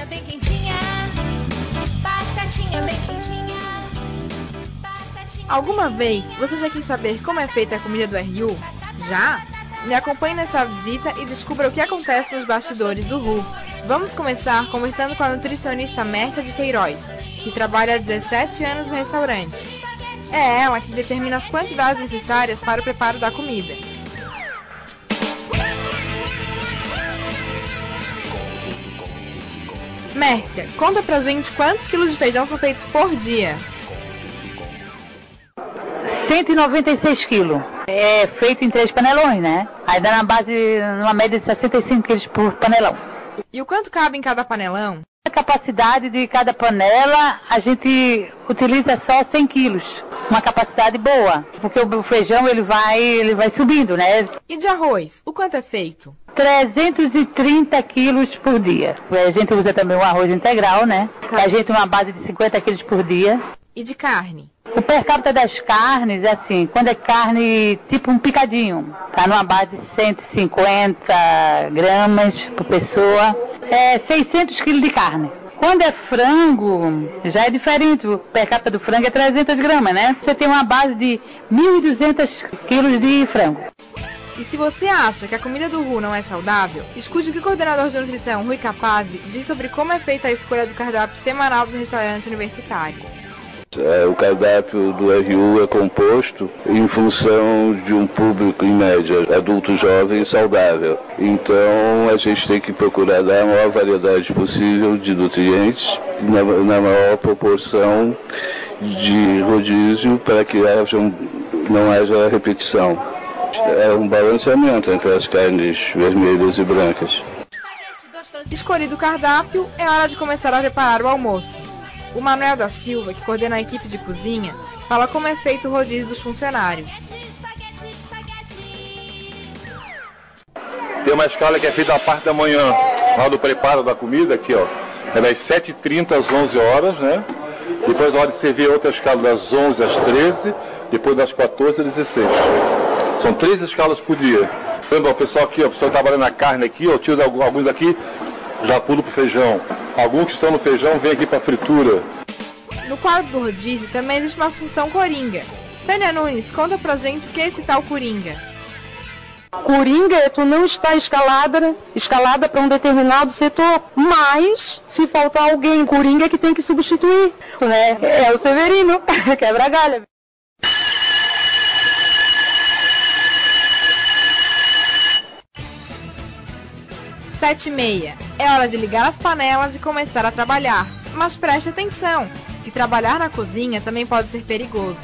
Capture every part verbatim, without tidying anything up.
bem quentinha, batatinha bem quentinha, batatinha. Alguma vez você já quis saber como é feita a comida do R U? Já? Me acompanhe nessa visita e descubra o que acontece nos bastidores do R U. Vamos começar conversando com a nutricionista Mércia de Queiroz, que trabalha há dezessete anos no restaurante. É ela que determina as quantidades necessárias para o preparo da comida. Mércia, conta pra gente quantos quilos de feijão são feitos por dia. cento e noventa e seis quilos. É feito em três panelões, né? Aí dá na base, numa média de sessenta e cinco quilos por panelão. E o quanto cabe em cada panelão? A capacidade de cada panela, a gente utiliza só cem quilos. Uma capacidade boa, porque o feijão ele vai, ele vai subindo, né? E de arroz, o quanto é feito? trezentos e trinta quilos por dia. A gente usa também o arroz integral, né? A gente uma base de cinquenta quilos por dia. E de carne? O per capita das carnes, é assim, quando é carne tipo um picadinho, tá numa base de cento e cinquenta gramas por pessoa, é seiscentos quilos de carne. Quando é frango, já é diferente, o per capita do frango é trezentas gramas, né? Você tem uma base de mil e duzentos quilos de frango. E se você acha que a comida do R U não é saudável, escute o que o coordenador de nutrição, Rui Capazzi, diz sobre como é feita a escolha do cardápio semanal do restaurante universitário. É, o cardápio do R U é composto em função de um público, em média, adulto, jovem e saudável. Então, a gente tem que procurar dar a maior variedade possível de nutrientes, na, na maior proporção de rodízio, para que haja um, não haja repetição. É um balanceamento entre as carnes vermelhas e brancas. Escolhido o cardápio, é hora de começar a preparar o almoço. O Manuel da Silva, que coordena a equipe de cozinha, fala como é feito o rodízio dos funcionários. Tem uma escala que é feita na parte da manhã, lá do preparo da comida, aqui ó, é das sete e trinta às onze horas, né? Depois a hora de servir outra escala das onze às treze, depois das quatorze às dezesseis. São três escalas por dia. Lembra, o pessoal aqui, ó, o pessoal trabalhando na carne aqui, ó, tira alguns aqui, já pulo pro feijão. Alguns que estão no feijão vêm aqui para fritura. No quadro do rodízio também existe uma função coringa. Tânia Nunes, conta pra gente o que é esse tal coringa. Coringa é tu não estar escalada, escalada para um determinado setor, mas se faltar alguém, coringa é que tem que substituir, né? É o Severino, quebra galha. Sete e meia. É hora de ligar as panelas e começar a trabalhar. Mas preste atenção, que trabalhar na cozinha também pode ser perigoso.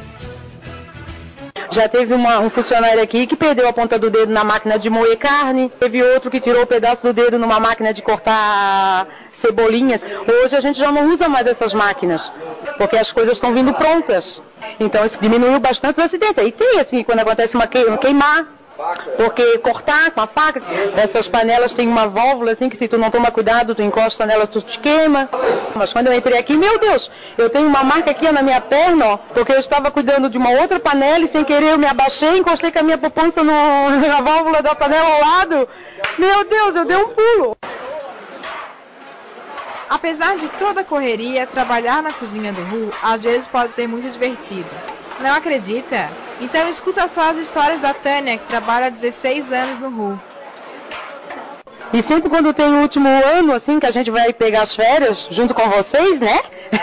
Já teve uma, um funcionário aqui que perdeu a ponta do dedo na máquina de moer carne. Teve outro que tirou o pedaço do dedo numa máquina de cortar cebolinhas. Hoje a gente já não usa mais essas máquinas, porque as coisas estão vindo prontas. Então isso diminuiu bastante os acidentes. E tem assim, quando acontece uma queimar, porque cortar com a faca, essas panelas têm uma válvula assim que se tu não toma cuidado, tu encosta nela, tu te queima. Mas quando eu entrei aqui, meu Deus, eu tenho uma marca aqui na minha perna, ó, porque eu estava cuidando de uma outra panela e sem querer eu me abaixei, encostei com a minha poupança no, na válvula da panela ao lado. Meu Deus, eu dei um pulo. Apesar de toda a correria, trabalhar na cozinha do R U às vezes pode ser muito divertido. Não acredita? Então escuta só as histórias da Tânia, que trabalha há dezesseis anos no R U. E sempre quando tem o último ano, assim, que a gente vai pegar as férias, junto com vocês, né?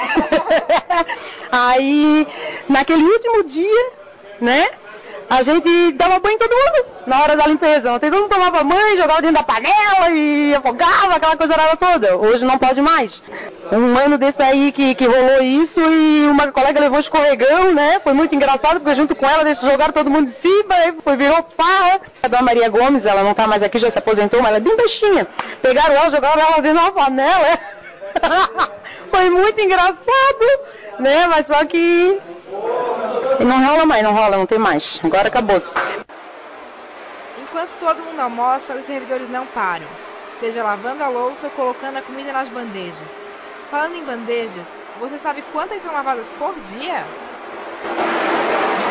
Aí, naquele último dia, né? A gente dava banho em todo mundo na hora da limpeza. Ontem todo mundo tomava banho, jogava dentro da panela e afogava, aquela coisa toda. Hoje não pode mais. Um ano desse aí que, que rolou isso e uma colega levou escorregão, né? Foi muito engraçado, porque junto com ela eles jogaram todo mundo de cima, aí foi, virou farra. A dona Maria Gomes, ela não tá mais aqui, já se aposentou, mas ela é bem baixinha. Pegaram ela, jogaram ela dentro da panela. Foi muito engraçado, né? Mas só que e não rola mais, não rola, não tem mais. Agora acabou-se. Enquanto todo mundo almoça, os servidores não param. Seja lavando a louça ou colocando a comida nas bandejas. Falando em bandejas, você sabe quantas são lavadas por dia?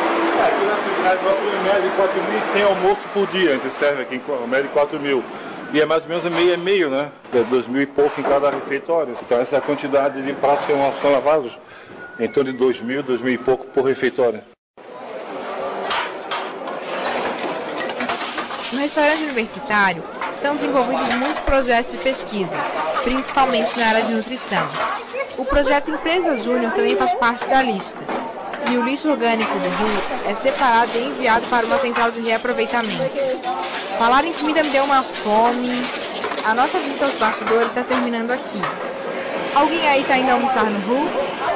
Aqui na cidade nós temos em média de quatro mil e cem almoços por dia. A gente serve aqui em média de quatro mil. E é mais ou menos meio a meio, né? É dois mil e pouco em cada refeitório. Então essa é a quantidade de pratos que são lavados. Em torno de dois mil, dois mil e pouco por refeitório. No restaurante universitário, são desenvolvidos muitos projetos de pesquisa, principalmente na área de nutrição. O projeto Empresa Júnior também faz parte da lista. E o lixo orgânico do Rio é separado e enviado para uma central de reaproveitamento. Falar em comida me deu uma fome. A nossa visita aos bastidores está terminando aqui. Alguém aí está indo almoçar no Rio?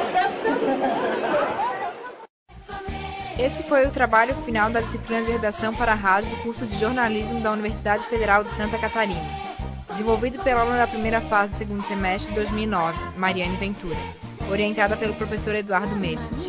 Esse foi o trabalho final da disciplina de redação para a rádio do curso de jornalismo da Universidade Federal de Santa Catarina, desenvolvido pela aluna da primeira fase do segundo semestre de dois mil e nove, Mariane Ventura, orientada pelo professor Eduardo Mendes.